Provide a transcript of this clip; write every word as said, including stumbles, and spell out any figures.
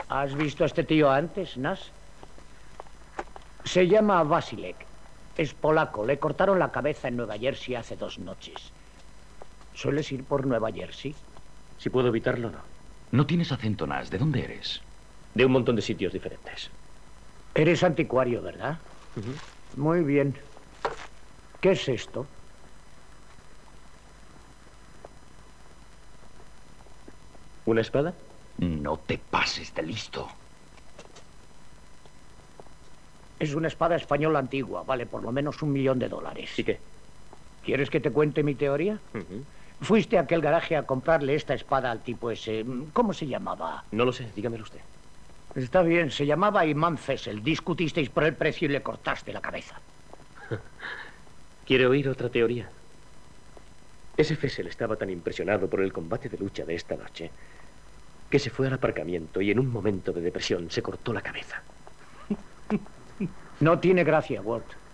¿Has visto a este tío antes, Nas? Se llama Vasilek. Es polaco. Le cortaron la cabeza en Nueva Jersey hace dos noches. ¿Sueles ir por Nueva Jersey? Si puedo evitarlo, no. No tienes acento, Nas. ¿De dónde eres? De un montón de sitios diferentes. Eres anticuario, ¿verdad? Uh-huh. Muy bien. ¿Qué es esto? ¿Una espada? No te pases de listo. Es una espada española antigua. Vale por lo menos un millón de dólares. ¿Y qué? ¿Quieres que te cuente mi teoría? Uh-huh. Fuiste a aquel garaje a comprarle esta espada al tipo ese. ¿Cómo se llamaba? No lo sé, dígamelo usted. Está bien, se llamaba Imán Fessel. Discutisteis por el precio y le cortaste la cabeza. ¿Quiere oír otra teoría? Ese Fessel estaba tan impresionado por el combate de lucha de esta noche que se fue al aparcamiento y en un momento de depresión se cortó la cabeza. No tiene gracia, Walt.